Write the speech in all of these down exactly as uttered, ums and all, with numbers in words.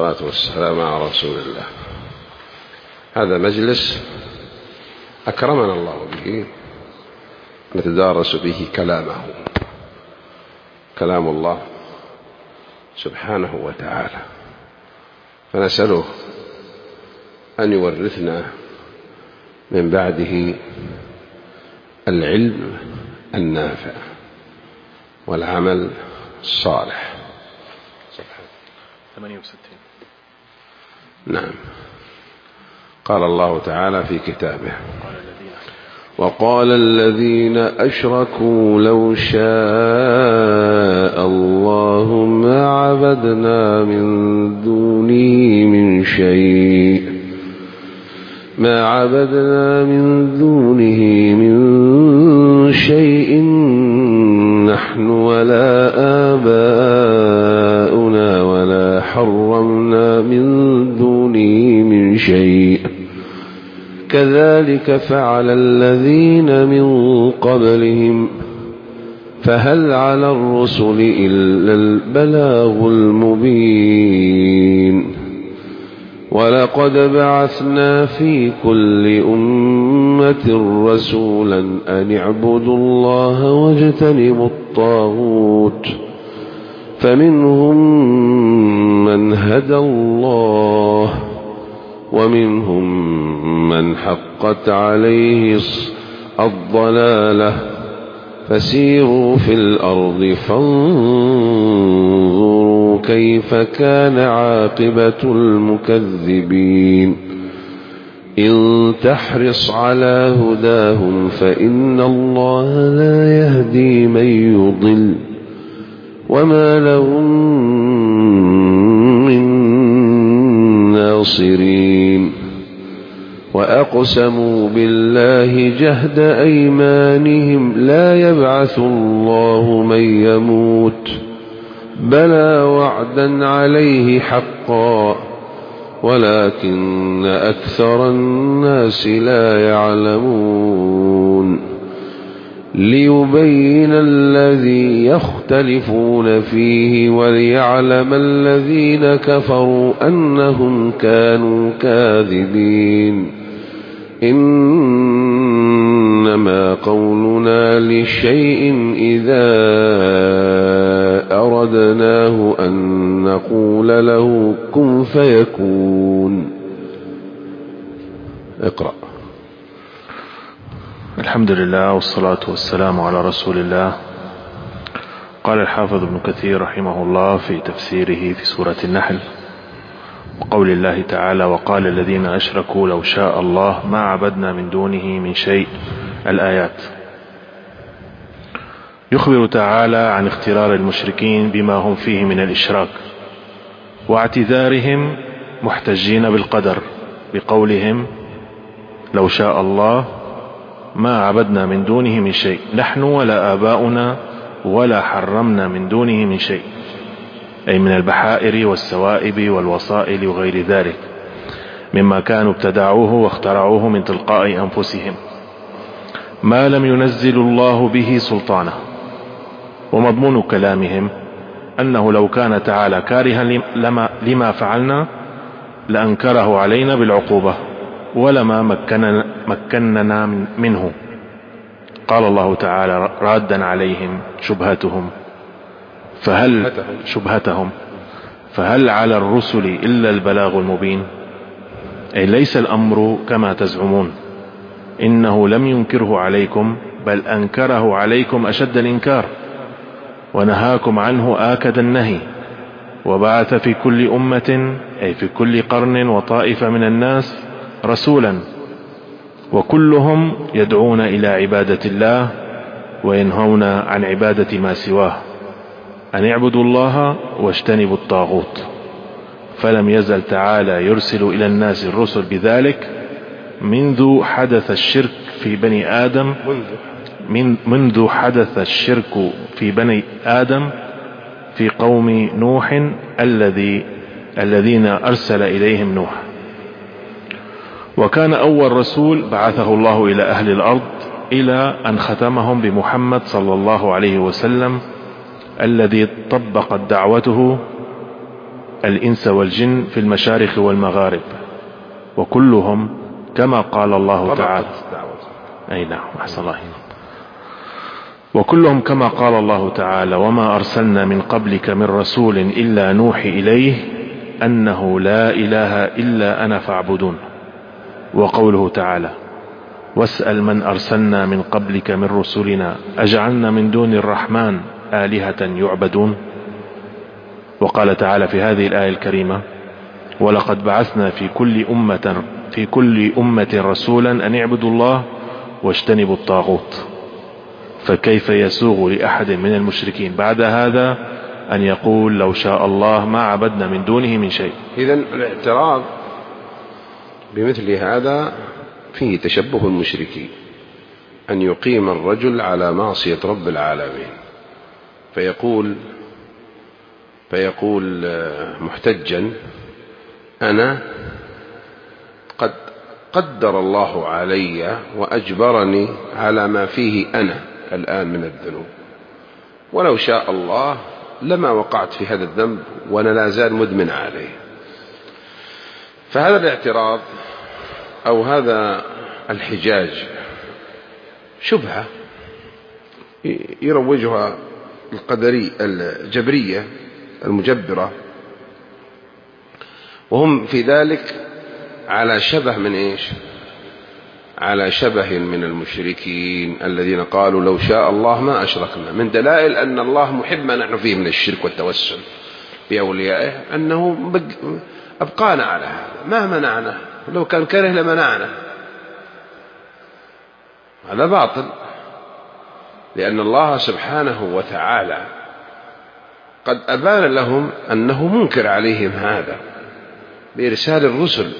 والصلاة والسلام على رسول الله. هذا مجلس أكرمنا الله به نتدارس به كلامه، كلام الله سبحانه وتعالى، فنسأله أن يورثنا من بعده العلم النافع والعمل الصالح. ثمانية وستين. نعم. قال الله تعالى في كتابه: وقال الذين أشركوا لو شاء الله ما عبدنا من دونه من شيء ما عبدنا من دونه من شيء نحن ولا آباؤنا ولا حرمنا من دونه من شيء كذلك فعل الذين من قبلهم فهل على الرسل إلا البلاغ المبين ولقد بعثنا في كل أمة رسولا أن اعبدوا الله واجتنبوا الطاغوت فمنهم من هدى الله ومنهم من حقت عليه الضلالة فسيروا في الأرض فانظروا كيف كان عاقبة المكذبين إن تحرص على هداهم فإن الله لا يهدي من يضل وما لهم من ناصرين وأقسموا بالله جهد أيمانهم لا يبعث الله من يموت بلى وعدا عليه حقا ولكن أكثر الناس لا يعلمون ليبين الذي يختلفون فيه وليعلم الذين كفروا أنهم كانوا كاذبين إنما قولنا لشيء إذا أردناه أن نقول له كن فيكون. اقرأ. الحمد لله والصلاة والسلام على رسول الله. قال الحافظ ابن كثير رحمه الله في تفسيره في سورة النحل وقول الله تعالى: وقال الذين أشركوا لو شاء الله ما عبدنا من دونه من شيء، الآيات. يخبر تعالى عن اخترار المشركين بما هم فيه من الإشراك واعتذارهم محتجين بالقدر بقولهم: لو شاء الله ما عبدنا من دونه من شيء نحن ولا آباؤنا ولا حرمنا من دونه من شيء، أي من البحائر والسوائب والوصائل وغير ذلك مما كانوا ابتدعوه واخترعوه من تلقاء أنفسهم ما لم ينزل الله به سلطانه. ومضمون كلامهم أنه لو كان تعالى كارها لما, لما فعلنا لأنكره علينا بالعقوبة ولما مكننا, مكننا منه. قال الله تعالى رادا عليهم شبهتهم فهل شبهتهم فهل على الرسل إلا البلاغ المبين، أي ليس الأمر كما تزعمون، إنه لم ينكره عليكم بل أنكره عليكم أشد الإنكار ونهاكم عنه آكد النهي وبعث في كل أمة أي في كل قرن وطائفة من الناس رسولا وكلهم يدعون إلى عبادة الله وينهون عن عبادة ما سواه أن اعبدوا الله واجتنبوا الطاغوت. فلم يزل تعالى يرسل إلى الناس الرسل بذلك منذ حدث الشرك في بني آدم من منذ حدث الشرك في بني آدم في قوم نوح الذي الذين أرسل إليهم نوح. وكان أول رسول بعثه الله إلى أهل الأرض إلى أن ختمهم بمحمد صلى الله عليه وسلم الذي طبقت دعوته الإنس والجن في المشارق والمغارب، وكلهم كما قال الله تعالى أي نعم أحسن الله وكلهم كما قال الله تعالى وما أرسلنا من قبلك من رسول إلا نوحي إليه أنه لا إله إلا أنا فاعبدون. وقوله تعالى واسأل من أرسلنا من قبلك من رسلنا أجعلنا من دون الرحمن آلهة يعبدون. وقال تعالى في هذه الآية الكريمة ولقد بعثنا في كل أمة في كل أمة رسولا أن اعبدوا الله واجتنبوا الطاغوت. فكيف يسوغ لأحد من المشركين بعد هذا أن يقول لو شاء الله ما عبدنا من دونه من شيء؟ إذن الاعتراض بمثل هذا فيه تشبه المشركين، أن يقيم الرجل على معصية رب العالمين فيقول فيقول محتجا أنا قد قدر الله علي وأجبرني على ما فيه أنا الآن من الذنوب، ولو شاء الله لما وقعت في هذا الذنب وأنا لا زال مدمن عليه. فهذا الاعتراض أو هذا الحجاج شبهة يروجها القدري الجبرية المجبرة، وهم في ذلك على شبه من إيش؟ على شبه من المشركين الذين قالوا لو شاء الله ما أشركنا، من دلائل أن الله محب ما نحن فيه من الشرك والتوسل بأوليائه أنه أبقانا على هذا ما منعنا، لو كان كره لمنعنا. هذا باطل، لأن الله سبحانه وتعالى قد أبان لهم أنه منكر عليهم هذا بإرسال الرسل،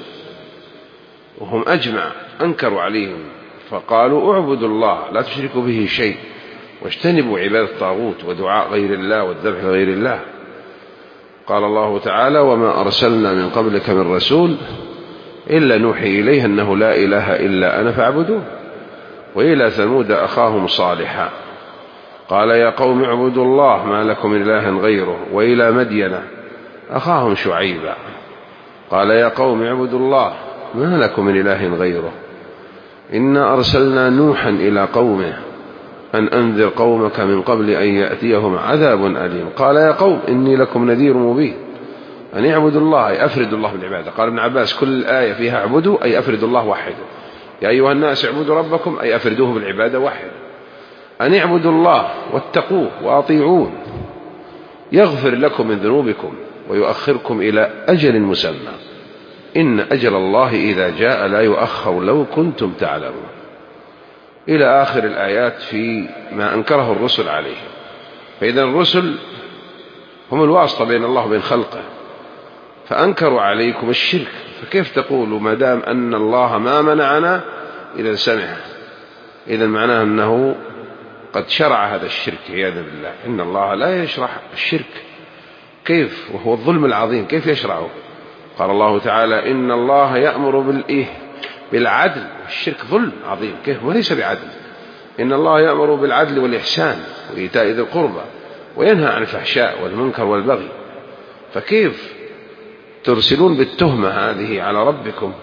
وهم أجمع أنكروا عليهم فقالوا اعبدوا الله لا تشركوا به شيء واجتنبوا عبادة الطاغوت ودعاء غير الله والذبح غير الله. قال الله تعالى وما أرسلنا من قبلك من رسول إلا نوحي إليه أنه لا إله إلا أنا فاعبدوه. وإلى ثمود أخاهم صالحا قال يا قوم اعبدوا الله ما لكم من إله غيره. وإلى مدين أخاهم شعيبا قال يا قوم اعبدوا الله ما لكم من إله غيره. إنا أرسلنا نوحا إلى قومه أن أنذر قومك من قبل أن يأتيهم عذاب أليم. قال يا قوم إني لكم نذير مبين أن يعبدوا الله أي أفردوا الله بالعبادة. قال ابن عباس كل الآية فيها اعبدوا أي أفردوا الله وحده. يا أيها الناس اعبدوا ربكم أي أفردوه بالعبادة وحده. أن اعبدوا الله واتقوه وأطيعون يغفر لكم من ذنوبكم ويؤخركم إلى أجل مسمى إن أجل الله إذا جاء لا يؤخر لو كنتم تعلمون. إلى آخر الآيات في ما أنكره الرسل عليه. فإذا الرسل هم الواسطة بين الله وبين خلقه، فأنكروا عليكم الشرك، فكيف تقولوا ما دام أن الله ما منعنا إذا سمع؟ إذا معناه أنه قد شرع هذا الشرك عياذا بالله. إن الله لا يشرع الشرك، كيف وهو الظلم العظيم كيف يشرعه؟ قال الله تعالى إن الله يأمر بالإيه بالعدل. الشرك ظلم عظيم كيف وليس بعدل. إن الله يأمر بالعدل والإحسان وإيتاء ذي القربى وينهى عن الفحشاء والمنكر والبغي. فكيف ترسلون بالتهمة هذه على ربكم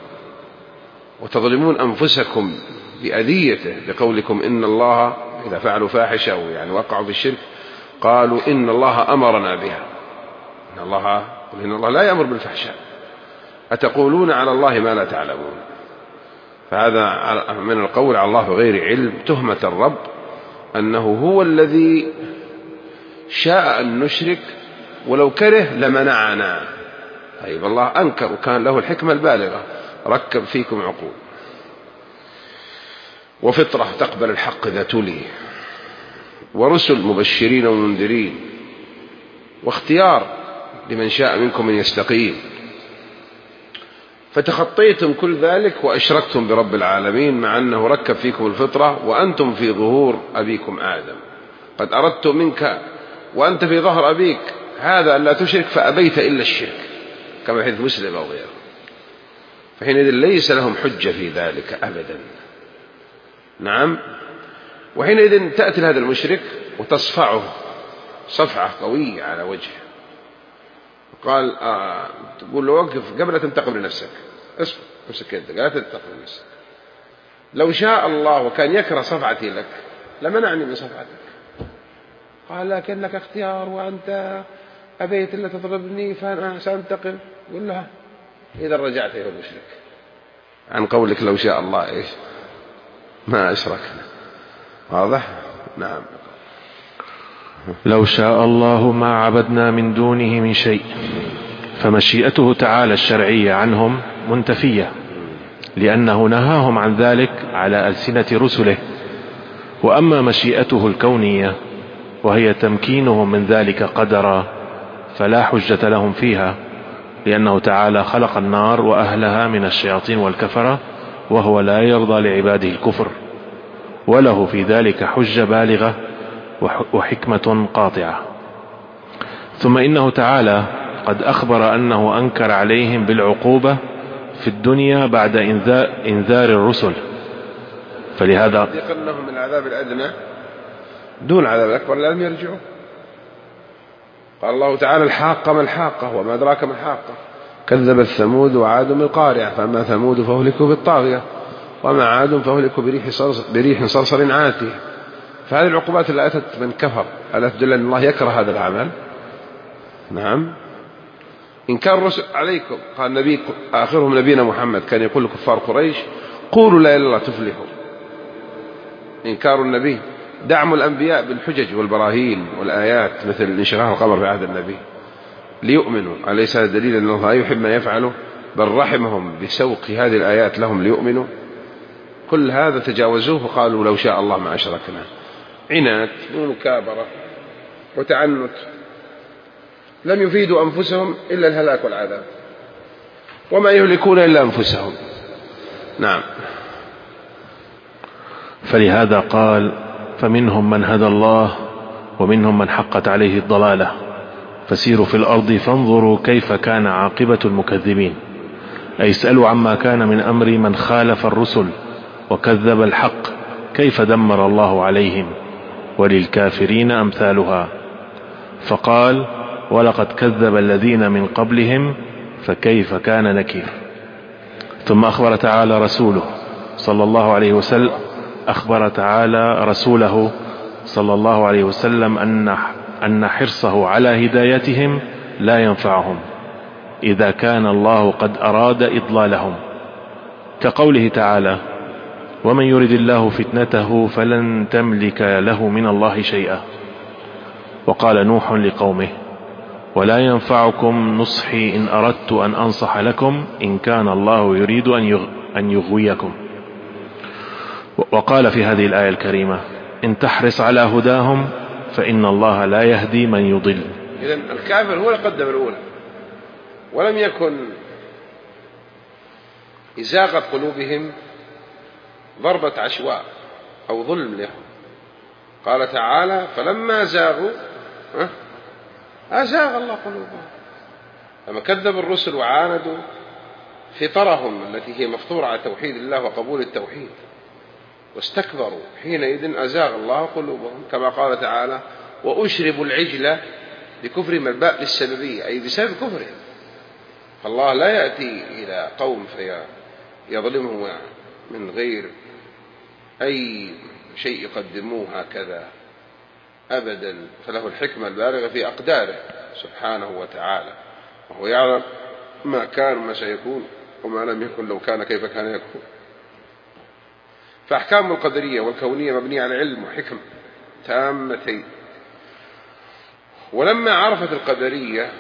وتظلمون أنفسكم بأذيته بقولكم إن الله إذا فعلوا فاحشة أو يعني وقعوا في الشرك قالوا إن الله أمرنا بها. إن الله إن الله لا يأمر بالفحشاء أتقولون على الله ما لا تعلمون. فهذا من القول على الله بغير علم، تهمة الرب أنه هو الذي شاء أن نشرك ولو كره لمنعنا. طيب الله أنكر وكان له الحكمة البالغة ركب فيكم عقول وفطرة تقبل الحق إذا تلي ورسل مبشرين ومنذرين واختيار لمن شاء منكم أن يستقيم، فتخطيتم كل ذلك وأشركتم برب العالمين مع أنه ركب فيكم الفطرة وأنتم في ظهور أبيكم آدم. قد أردت منك وأنت في ظهر أبيك هذا أن لا تشرك فأبيت إلا الشرك كما حديث مسلم أو غيره. فحينئذ ليس لهم حجة في ذلك أبدا. نعم. وحينئذ تأتي هذا المشرك وتصفعه صفعة قوية على وجهه قال آه تقول له وقف قبل تنتقم لنفسك، اصبر امسك يدك لا تنتقم لنفسك. لو شاء الله وكان يكره صفعتي لك لمنعني من صفعتك. قال لكن لك اختيار وأنت أبيت إلا تضربني فأنا سأنتقم. قل لها إذا رجعت أيها المشرك عن قولك لو شاء الله إيش ما أشركنا. واضح؟ نعم. لو شاء الله ما عبدنا من دونه من شيء. فمشيئته تعالى الشرعية عنهم منتفية، لأنه نهاهم عن ذلك على ألسنة رسله. وأما مشيئته الكونية وهي تمكينهم من ذلك قدرا فلا حجة لهم فيها، لأنه تعالى خلق النار وأهلها من الشياطين والكفرة، وهو لا يرضى لعباده الكفر، وله في ذلك حجة بالغة وحكمة قاطعة. ثم إنه تعالى قد أخبر أنه أنكر عليهم بالعقوبة في الدنيا بعد إنذار الرسل، فلهذا يقلهم من العذاب الأدنى دون العذاب الأكبر لم يرجعوا. قال الله تعالى الحاقة ما الحاقة وما أدراك ما الحاقة، كذبت ثمود وعاد بالقارعة، فأما ثمود فأهلكوا بالطاغية وما عاد فأهلكوا بريح صرصر, بريح صرصر عاتية. فهذه العقوبات اللي أتت من كفر ألا تدل أن الله يكره هذا العمل؟ نعم. إنكار الرسل عليكم، قال النبي آخرهم نبينا محمد كان يقول لكفار قريش قولوا لا إله إلا الله تفلحوا. إنكار النبي، دعم الأنبياء بالحجج والبراهين والآيات مثل انشراح القمر في عهد النبي ليؤمنوا، أليس هذا دليل أن الله يحب ما يفعله؟ بل رحمهم بسوق هذه الآيات لهم ليؤمنوا. كل هذا تجاوزوه وقالوا لو شاء الله ما أشركنا. عناد ومكابرة وتعنت لم يفيدوا أنفسهم إلا الهلاك والعذاب، وما يهلكون إلا أنفسهم. نعم. فلهذا قال فمنهم من هدى الله ومنهم من حقت عليه الضلالة، فسيروا في الأرض فانظروا كيف كان عاقبة المكذبين. أي اسألوا عما كان من أمر من خالف الرسل وكذب الحق كيف دمر الله عليهم، وللكافرين أمثالها. فقال ولقد كذب الذين من قبلهم فكيف كان نكير. ثم أخبر تعالى رسوله صلى الله عليه وسلم أخبر تعالى رسوله صلى الله عليه وسلم أن أن حرصه على هدايتهم لا ينفعهم إذا كان الله قد أراد إضلالهم، كقوله تعالى ومن يرد الله فتنته فلن تملك له من الله شيئا. وقال نوح لقومه ولا ينفعكم نصحي إن أردت أن أنصح لكم إن كان الله يريد أن يغويكم. وقال في هذه الآية الكريمة إن تحرص على هداهم فإن الله لا يهدي من يضل. إذن الكافر هو اللي قدم الأولى، ولم يكن إزاغة قلوبهم ضربة عشواء أو ظلم لهم. قال تعالى فلما زاغوا أزاغ الله قلوبهم. لما كذب الرسل وعاندوا فطرهم التي هي مفطورة على توحيد الله وقبول التوحيد واستكبروا، حينئذ أزاغ الله قلوبهم، كما قال تعالى وأشربوا العجل بكفرهم، الباء للسببية أي بسبب كفرهم. فالله لا يأتي إلى قوم فيظلمهم من غير أي شيء يقدموه هكذا أبدا، فله الحكمة البالغة في أقداره سبحانه وتعالى، وهو يعلم ما كان وما سيكون وما لم يكن لو كان كيف كان يكون. فأحكام القدرية والكونية مبنية على علم وحكم تامتين. ولما عرفت القدرية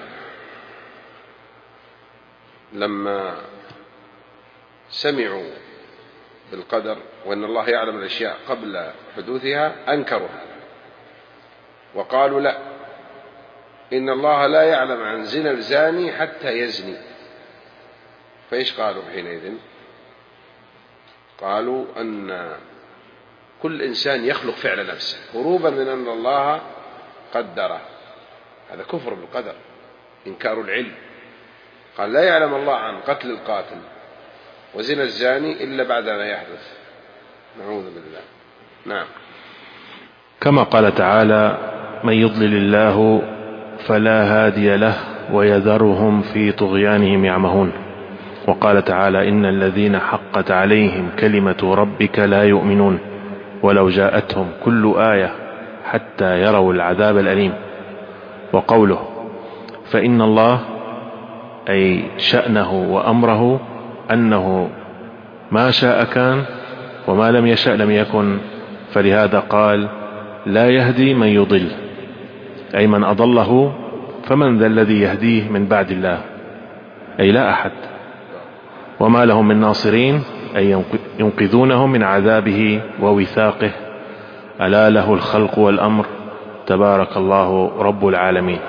لما سمعوا بالقدر وأن الله يعلم الأشياء قبل حدوثها أنكروا هذا وقالوا لا، إن الله لا يعلم عن زنا الزاني حتى يزني. فإيش قالوا حينئذ؟ قالوا أن كل إنسان يخلق فعل نفسه هروبا من أن الله قدره. هذا كفر بالقدر، إنكار العلم. قال لا يعلم الله عن قتل القاتل وزنا الزاني إلا بعد ما يحدث، نعوذ بالله. نعم. كما قال تعالى من يضلل الله فلا هادي له ويذرهم في طغيانهم يعمهون. وقال تعالى إن الذين حقت عليهم كلمة ربك لا يؤمنون ولو جاءتهم كل آية حتى يروا العذاب الأليم. وقوله فإن الله أي شأنه وأمره أنه ما شاء كان وما لم يشأ لم يكن، فلهذا قال لا يهدي من يضل، أي من أضله فمن ذا الذي يهديه من بعد الله، أي لا أحد. وما لهم من ناصرين أي ينقذونهم من عذابه ووثاقه، ألا له الخلق والأمر تبارك الله رب العالمين.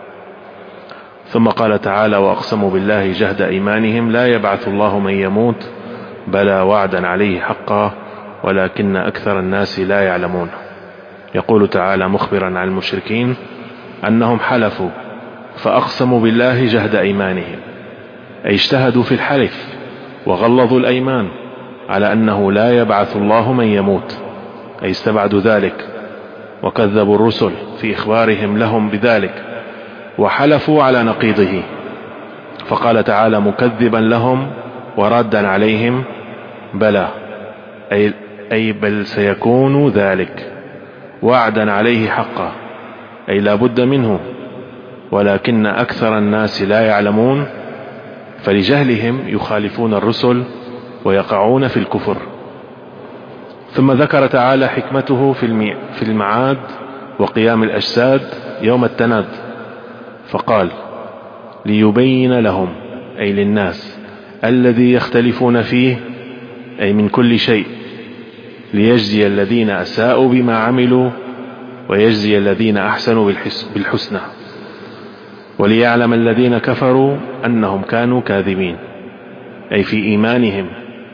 ثم قال تعالى وأقسموا بالله جهد إيمانهم لا يبعث الله من يموت بلى وعدا عليه حقا ولكن أكثر الناس لا يعلمون. يقول تعالى مخبرا عن المشركين أنهم حلفوا فأقسموا بالله جهد أيمانهم، أي اجتهدوا في الحلف وغلظوا الأيمان على أنه لا يبعث الله من يموت، أي استبعدوا ذلك وكذبوا الرسل في إخبارهم لهم بذلك وحلفوا على نقيضه. فقال تعالى مكذبا لهم وردا عليهم بلى، أي, أي بل سيكون ذلك وعدا عليه حقا، أي لا بد منه ولكن أكثر الناس لا يعلمون، فلجهلهم يخالفون الرسل ويقعون في الكفر. ثم ذكر تعالى حكمته في المعاد وقيام الأجساد يوم التناد، فقال ليبين لهم أي للناس الذي يختلفون فيه، أي من كل شيء، ليجزي الذين أساءوا بما عملوا ويجزي الذين أحسنوا بالحسنى، وليعلم الذين كفروا أنهم كانوا كاذبين، أي في إيمانهم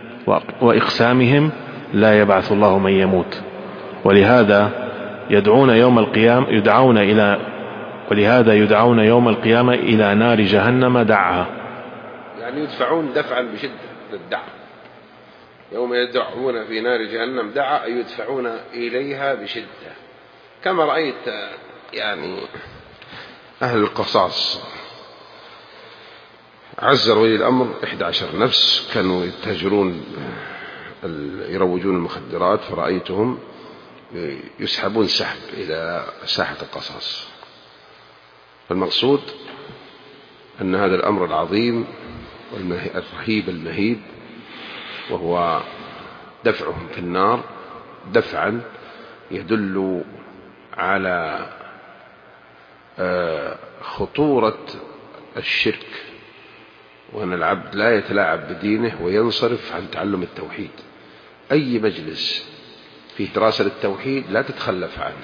وإقسامهم لا يبعث الله من يموت. ولهذا يدعون يوم القيامة يدعون إلى ولهذا يدعون يوم القيامة إلى نار جهنم دعا، يعني يدفعون دفعا بشدة للدعا. يوم يدعون في نار جهنم دعا أي يدفعون إليها بشدة، كما رأيت يعني أهل القصاص عزر ولي الأمر إحدى عشر نفس كانوا يتهجرون يروجون المخدرات، فرأيتهم يسحبون سحب إلى ساحة القصاص. فالمقصود أن هذا الأمر العظيم والرهيب المهيب وهو دفعهم في النار دفعا يدل على خطورة الشرك، وأن العبد لا يتلاعب بدينه وينصرف عن تعلم التوحيد. أي مجلس فيه دراسة للتوحيد لا تتخلف عنه،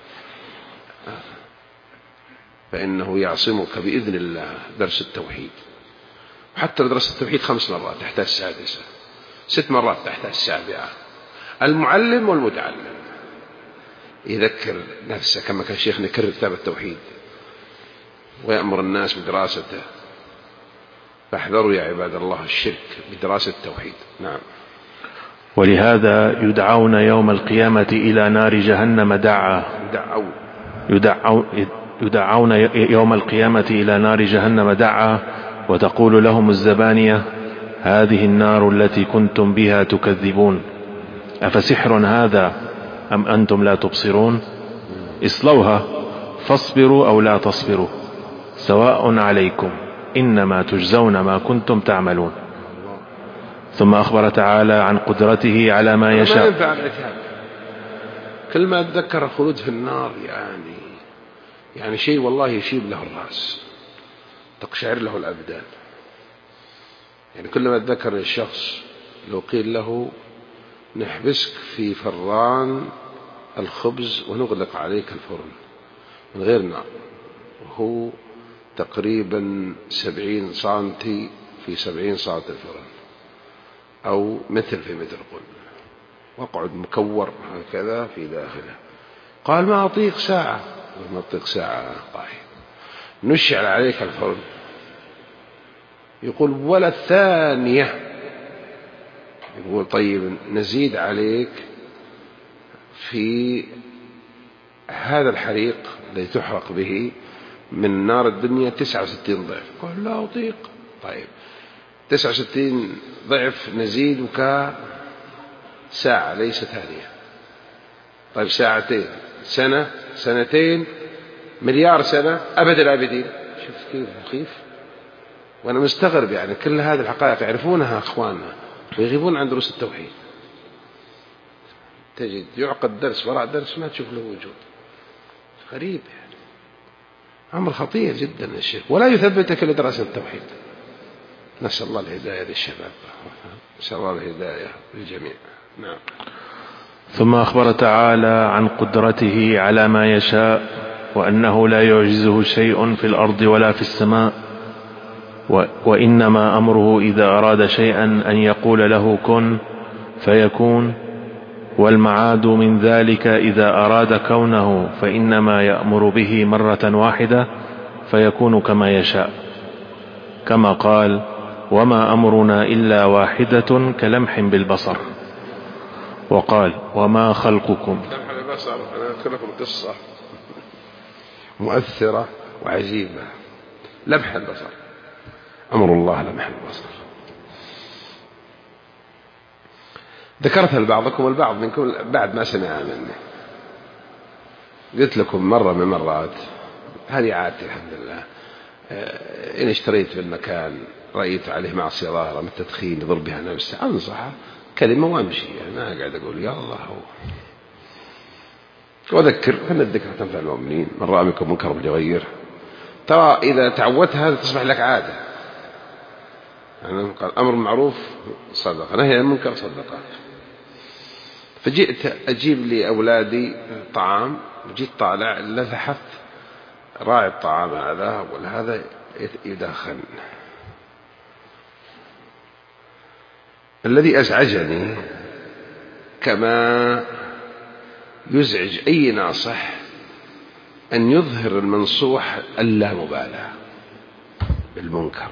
فإنه يعصمك بإذن الله درس التوحيد. حتى دراسة التوحيد خمس مرات تحتاج السادسة، ست مرات تحتاج السابعة. المعلم والمتعلم يذكر نفسه كما كان شيخنا يكرر كتاب التوحيد ويأمر الناس بدراسته. فاحذروا يا عباد الله الشرك بدراسة التوحيد. نعم. ولهذا يدعون يوم القيامة إلى نار جهنم دعا يدعون يدعون يدعون يوم القيامة إلى نار جهنم دعا، وتقول لهم الزبانية هذه النار التي كنتم بها تكذبون أفسحر هذا أم أنتم لا تبصرون اصلوها فاصبروا أو لا تصبروا سواء عليكم إنما تجزون ما كنتم تعملون. ثم أخبر تعالى عن قدرته على ما يشاء. ما ينفع العتاب، كل ما أتذكر الخلود في النار يعني يعني شيء والله يشيب له الرأس، تقشعر له الأبدان. يعني كل ما أتذكر الشخص لو قيل له نحبسك في فران الخبز ونغلق عليك الفرن من غير نار، وهو تقريبا سبعين سنتي في سبعين سنتي الفرن، أو مثل في مثل، قل واقعد مكور هكذا في داخله. قال ما أطيق ساعة، ما أطيق ساعة طيب نشعل عليك الفرن. يقول ولا الثانية، يقول طيب نزيد عليك في هذا الحريق الذي تحرق به من نار الدنيا تسعة وستين ضعف. قال لا أطيق. طيب تسعة وستين ضعف نزيد وكا ساعة ليس ثانية. طيب ساعتين، سنة، سنتين، مليار سنة، أبد الآبدين. شوف كيف مخيف. وأنا مستغرب يعني كل هذه الحقائق يعرفونها أخواننا ويغيبون عن دروس التوحيد. تجد يعقد درس وراء درس ما تشوف له وجود. غريب يعني، أمر خطير جدا الشيخ، ولا يثبتك لدراسة التوحيد. نسأل الله الهداية للشباب، نسأل الله الهداية للجميع. نعم. ثم أخبر تعالى عن قدرته على ما يشاء، وأنه لا يعجزه شيء في الأرض ولا في السماء، وإنما أمره إذا أراد شيئا أن يقول له كن فيكون. والمعاد من ذلك إذا أراد كونه فإنما يأمر به مرة واحدة فيكون كما يشاء، كما قال وما أمرنا إلا واحدة كلمح بالبصر. وقال وما خلقكم. لمح البصر. أنا أذكر لكم قصة مؤثرة وعجيبة. لمح البصر، أمر الله لمح البصر. ذكرتها لبعضكم والبعض منكم بعد ما سمع مني. قلت لكم مرة من مرات، هذه عادتي الحمد لله، إن اشتريت بالمكان رأيت عليه معصية ظاهرة من التدخين يضر بها نفسه أنصحه كلمة وأمشي، يعني ما قاعد أقول يا الله هو. وأذكر فإن الذكر تنفع المؤمنين، من رأى منكم منكر فليغيره. ترى إذا تعودت هذا تصبح لك عادة. يعني قال أمر معروف صدقة، نهي عن المنكر صدقة. فجئت أجيب لأولادي طعام، جيت طالع لذحت راعي الطعام هذا والهذا يدخن. الذي أزعجني كما يزعج أي ناصح أن يظهر المنصوح اللامبالاة بالمنكر.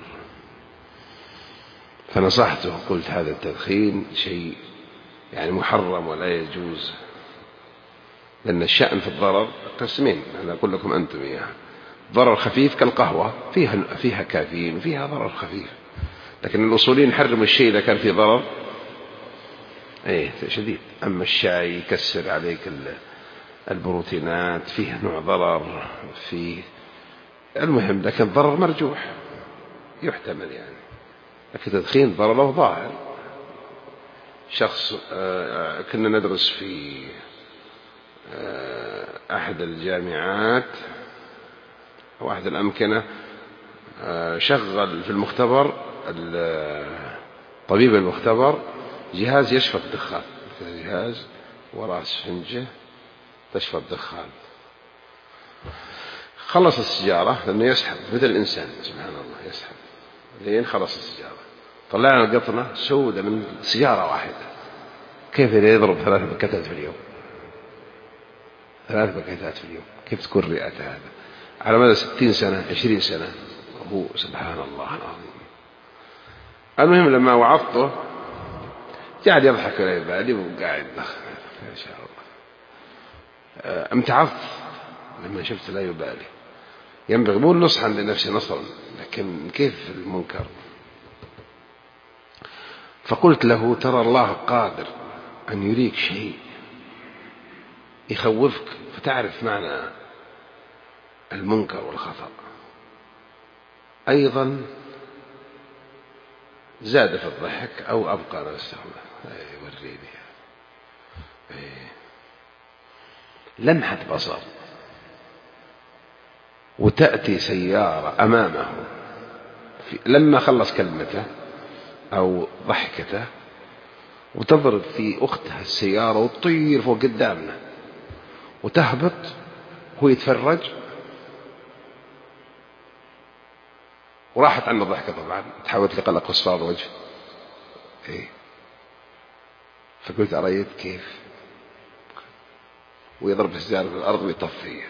فنصحته قلت هذا التدخين شيء يعني محرم ولا يجوز، لأن الشأن في الضرر قسمين، أنا أقول لكم أنتم إياه. ضرر خفيف كالقهوة فيها فيها كافيين وفيها ضرر خفيف، لكن الأصوليين يحرموا الشيء إذا كان فيه ضرر إيه شديد. أما الشاي يكسر عليك البروتينات، فيه نوع ضرر فيه المهم، لكن ضرر مرجوح يحتمل يعني. لكن تدخين ضرره ظاهر. شخص كنا ندرس في أحد الجامعات أو أحد الأمكنة، شغل في المختبر طبيب المختبر جهاز يشفط الدخان، جهاز وراء سفنجة تشفط الدخان. خلص السيجارة لأنه يسحب مثل الإنسان سبحان الله، يسحب لين خلص السيجارة طلعنا القطنة سودة من سيارة واحدة. كيف يضرب ثلاث بكتات في اليوم؟ ثلاث بكتات في اليوم كيف تكون رئته هذا على مدى ستين سنة عشرين سنة؟ هو سبحان الله العظيم. المهم لما وعظته قاعد يضحك ولا يبالي وقاعد دخل إن شاء الله. امتعظت لما شفت لا يبالي. ينبغي مو النصح عند نفسي نصرا، لكن كيف المنكر. فقلت له ترى الله قادر أن يريك شيء يخوفك فتعرف معنى المنكر والخطأ. أيضا زاد في الضحك أو أبقى نفسه وريني لمحة بصر وتأتي سيارة أمامه لما خلص كلمته أو ضحكته وتضرب في أختها السيارة وتطير فوق قدامنا وتهبط هو يتفرج وراحت عنه الضحكة طبعا، تحاول تقلق أصفار وجه إيه. فقلت أريد كيف ويضرب السيارة في الأرض ويطفيها.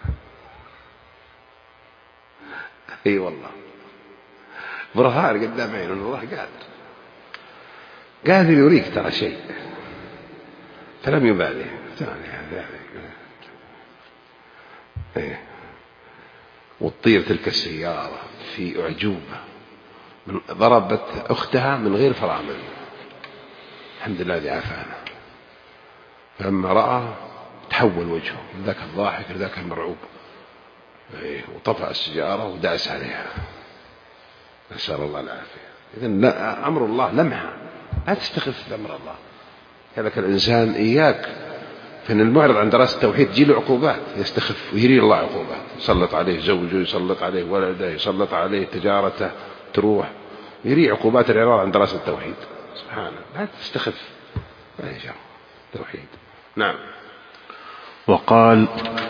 اي والله برهان قدام عينه الله قادر قادر يريك ترى شيء. فلم يبالي إيه. وتطير تلك السيارة في أعجوبة من ضربت أختها من غير فرامل، الحمد لله الذي عافانا. فلما رأى تحول وجهه من ذاك الضاحك لذاك المرعوب، وطفأ السيارة وداس عليها، نسأل الله العافية. إذن لا، أمر الله لمحة، لا تستخف بأمر الله. هذاك الإنسان إياك، فإن المعرض عن دراسة التوحيد تجي له عقوبات، يستخف ويري الله عقوبات، يسلط عليه زوجه، يسلط عليه ولده، يسلط عليه تجارته تروح، يري عقوبات الإعراض عن دراسة التوحيد. سبحانه، لا تستخف، لا يشاء توحيد. نعم. وقال: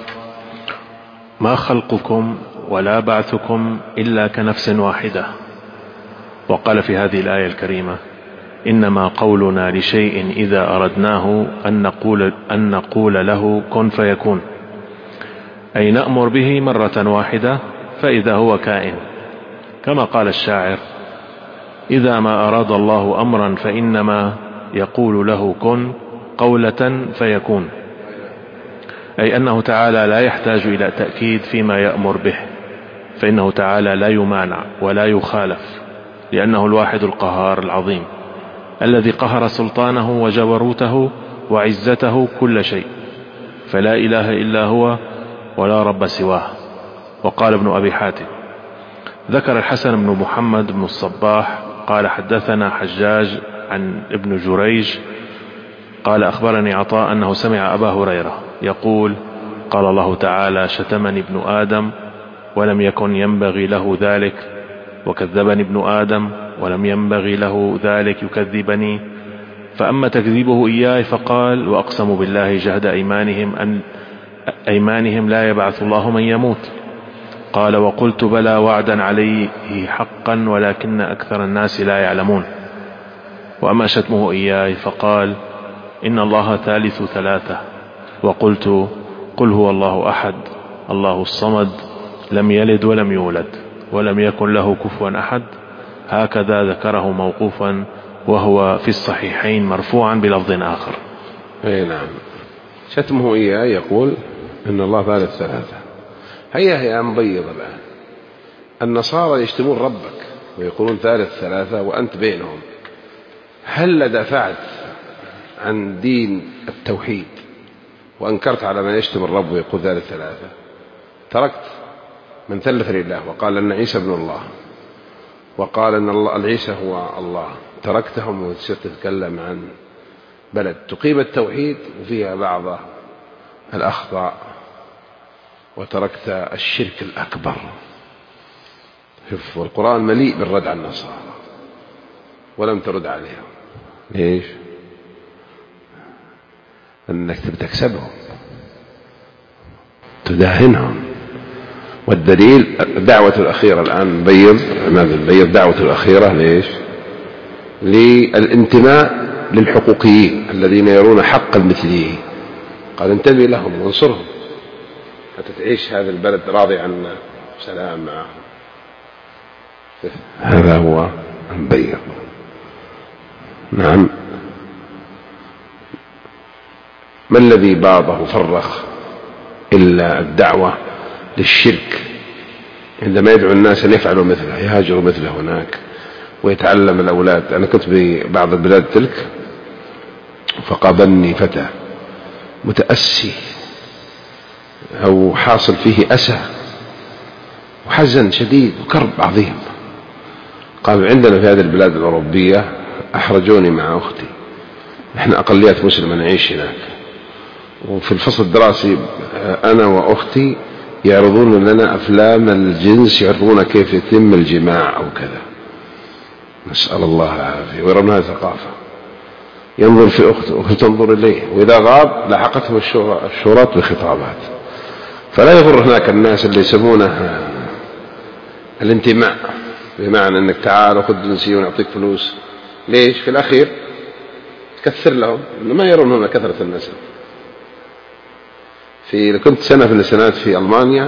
ما خلقكم ولا بعثكم إلا كنفس واحدة. وقال في هذه الآية الكريمة: إنما قولنا لشيء إذا أردناه أن نقول, أن نقول له كن فيكون، أي نأمر به مرة واحدة فإذا هو كائن. كما قال الشاعر: إذا ما أراد الله أمرا فإنما يقول له كن قولة فيكون، أي أنه تعالى لا يحتاج إلى تأكيد فيما يأمر به، فإنه تعالى لا يمانع ولا يخالف، لأنه الواحد القهار العظيم الذي قهر سلطانه وجبروته وعزته كل شيء، فلا إله إلا هو ولا رب سواه. وقال ابن أبي حاتم: ذكر الحسن بن محمد بن الصباح قال: حدثنا حجاج عن ابن جريج قال: أخبرني عطاء أنه سمع أبا هريرة يقول: قال الله تعالى: شتمني ابن آدم ولم يكن ينبغي له ذلك، وكذبني ابن آدم ولم ينبغي له ذلك يكذبني، فأما تكذيبه إياي فقال: وأقسم بالله جهد أيمانهم أن أيمانهم لا يبعث الله من يموت. قال: وقلت بلى وعدا عليه حقا ولكن أكثر الناس لا يعلمون. وأما شتمه إياي فقال: إن الله ثالث ثلاثة. وقلت: قل هو الله أحد الله الصمد لم يلد ولم يولد ولم يكن له كفوا أحد. هكذا ذكره موقوفا، وهو في الصحيحين مرفوعا بلفظ آخر. أي نعم. شتمه إياه يقول إن الله ثالث ثلاثة. هيا هيا مبيض الآن، النصارى يشتمون ربك ويقولون ثالث ثلاثة وأنت بينهم. هل دافعت عن دين التوحيد وأنكرت على من يشتم الرب ويقول ثالث ثلاثة؟ تركت من ثلث لله وقال أن عيسى ابن الله وقال أن الله العيسى هو الله، تركتهم وتصير تتكلم عن بلد تقيم التوحيد وفيها بعض الأخطاء، وتركت الشرك الأكبر. والقرآن مليء بالرد على النصارى ولم ترد عليهم. ليش؟ أنك تكسبهم، تداهنهم. والدليل الدعوة الأخيرة الآن نبيض ماذا نبيض دعوة الأخيرة ليش؟ للانتماء للحقوقيين الذين يرون حق المثليين. قال: انتبه لهم وانصرهم حتى تعيش هذا البلد راضي عنا سلام معهم. هذا هو نبيض. نعم. ما الذي باضه فرخ إلا الدعوة للشرك، عندما يدعو الناس أن يفعلوا مثله، يهاجروا مثله هناك ويتعلم الأولاد. أنا كنت ببعض البلاد تلك فقابلني فتى متأسي أو حاصل فيه أسى وحزن شديد وكرب عظيم. قال: عندنا في هذه البلاد الأوروبية أحرجوني مع أختي، إحنا أقليات مسلمة نعيش هناك، وفي الفصل الدراسي أنا وأختي يعرضون لنا أفلام الجنس، يعرضون كيف يتم الجماع أو كذا، نسأل الله العافية، ويرونها ثقافة. ينظر في أخته وأخته تنظر إليه، وإذا غاب لحقته الشورات بخطابات. فلا يغر هناك الناس اللي يسمونه الانتماء، بمعنى أنك تعال وخذ جنسية ونعطيك فلوس. ليش؟ في الأخير تكثر لهم، ما يرون هنا كثرة النسل. في كنت سنة في السنوات في ألمانيا،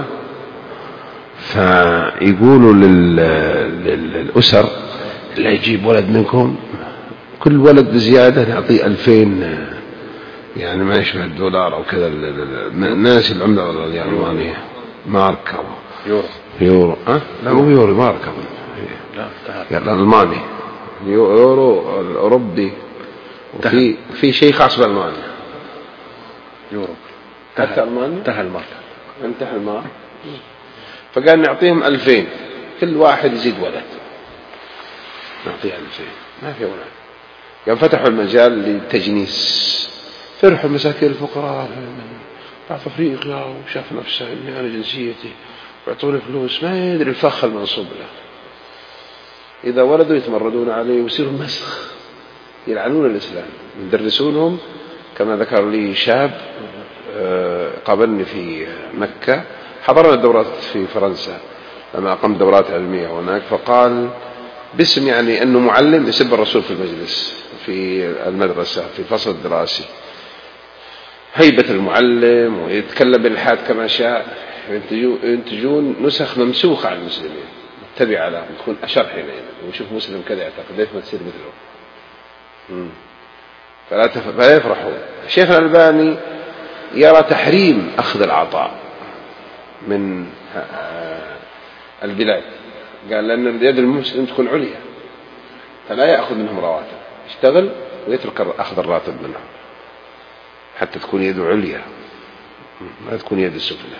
فيقولوا للأسر اللي يجيب ولد منكم كل ولد بزيادة نعطيه ألفين، يعني ما يشبه الدولار أو كذا، الناس العملة الألمانية مارك أو يورو يورو أه؟ لا مو يورو ماركة لا الألماني يورو الأوروبي وفي في شيء خاص بألمانيا يورو حتى ألمانيا انتهى الماركة انتهى الماركة. فقال نعطيهم ألفين كل واحد يزيد ولد نعطيه ألفين ما في ولد. قام فتحوا المجال للتجنيس فرحوا المساكين الفقراء بعد أفريقيا وشاف نفسه إني أنا جنسيتي ويعطوني فلوس ما يدري الفخ المنصوب له. إذا ولدوا يتمردون عليه ويصيروا مسخ يلعنون الإسلام يدرسونهم. كما ذكر لي شاب قابلني في مكة حضرنا الدورات في فرنسا لما أقمت دورات علمية هناك فقال باسم يعني أنه معلم يسب الرسول في المجلس في المدرسة في الفصل الدراسي هيبة المعلم ويتكلم بالإلحاد كما شاء ينتجون نسخ ممسوخة على المسلمين متبعة لهم تكون أشر حينئذ ويشوف مسلم كذا يعتقد ليش ما تصير مثله فلا, تف... فلا يفرحون. الشيخ الألباني يرى تحريم أخذ العطاء من البلاد قال لأن يد المسلم تكون عليا فلا يأخذ منهم رواتب يشتغل ويترك أخذ الراتب منهم حتى تكون يده عليا ما تكون يد السفلى.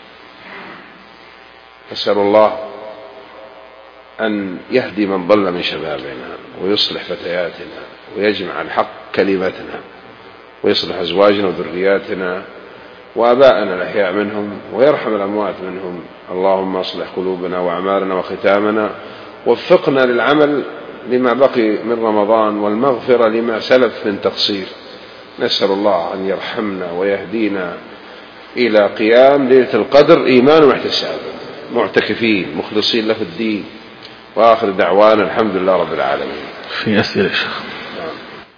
أسأل الله أن يهدي من ضل من شبابنا ويصلح فتياتنا ويجمع الحق كلمتنا ويصلح أزواجنا وذرياتنا وآباءنا الأحياء منهم ويرحم الأموات منهم. اللهم أصلح قلوبنا وأعمالنا وختامنا وفقنا للعمل لما بقي من رمضان والمغفرة لما سلف من تقصير. نسأل الله أن يرحمنا ويهدينا إلى قيام ليلة القدر إيمان واحتساب معتكفين مخلصين له الدين. وآخر دعوانا الحمد لله رب العالمين. في أسئلة شيخ.